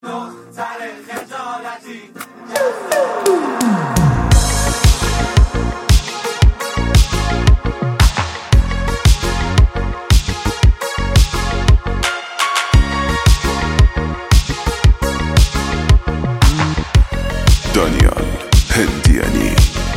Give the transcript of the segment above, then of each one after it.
دختر خجالتی دانیال هندیانی.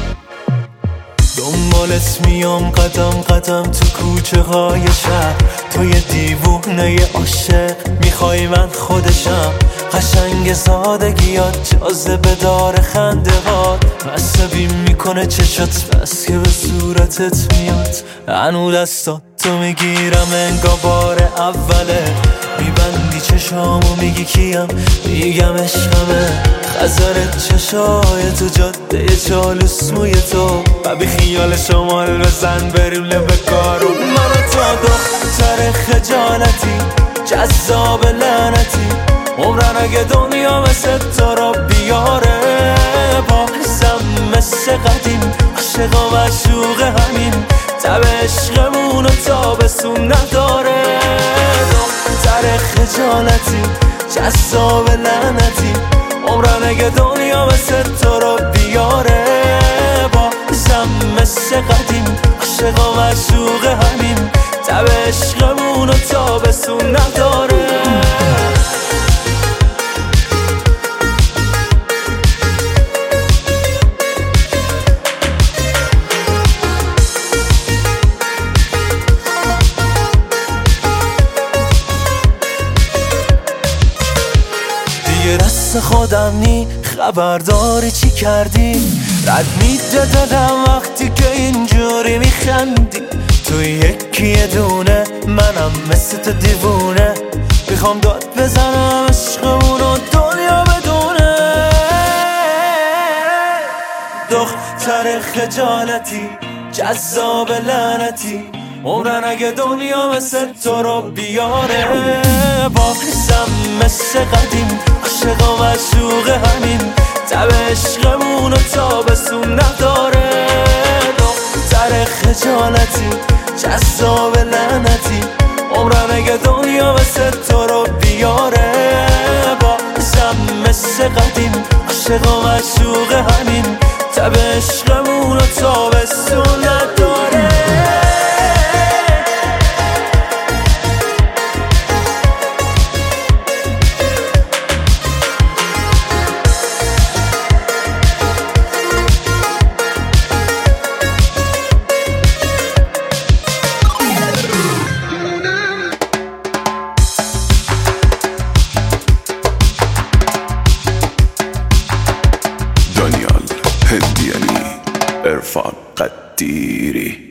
دنبالت میام قدم قدم تو کوچه های شهر، تو یه دیوونه عاشق میخوای من خودشم. قشنگ سادگیات جاذبه داره خنده هات، عصبی میکنه چشات بس که به صورتت میاد. هنو دستات تو میگیرم انگار بار اوله، میبندی چشامو میگی کیم، میگم عشقمه. خزرت چشای تو جاده چالوس موی تو، و بی خیال شمال بزن بریم لب کارو. من تا دختر خجالتی جذاب لعنتی، عمرن اگه دنیا مثل تو را بیاره، بازم مثل قدیم عاشق و معشوق همین. تب عشقمون و تابستون نداره. دختر خجالتی جذاب لعنتی، عمرن اگه دنیا مثل تو را بیاره، بازم مثل قدیم عاشق و معشوق همین. تب عشقمون و تابستون نداره. دست خودم نی خبرداری چی کردی، رد میده دلم وقتی که اینجوری میخندی. تو یکی دونه منم مثل تو دیوونه، میخوام داد بزنم عشقمون و دنیا بدونه. دختر خجالتی جذاب لعنتی، عمرن اگه دنیا مثل تو رو بیاره، بازم مثل قدیم عاشق و معشوق همین. تب عشقمون و تابستون نداره. دختر خجالتی جذاب لعنتی، عمرن اگه دنیا مثل تو رو بیاره، بازم مثل قدیم عاشق و معشوق همین. تب عشقمون و تابستون نداره. دانیال هندیانی، عرفان قدیری.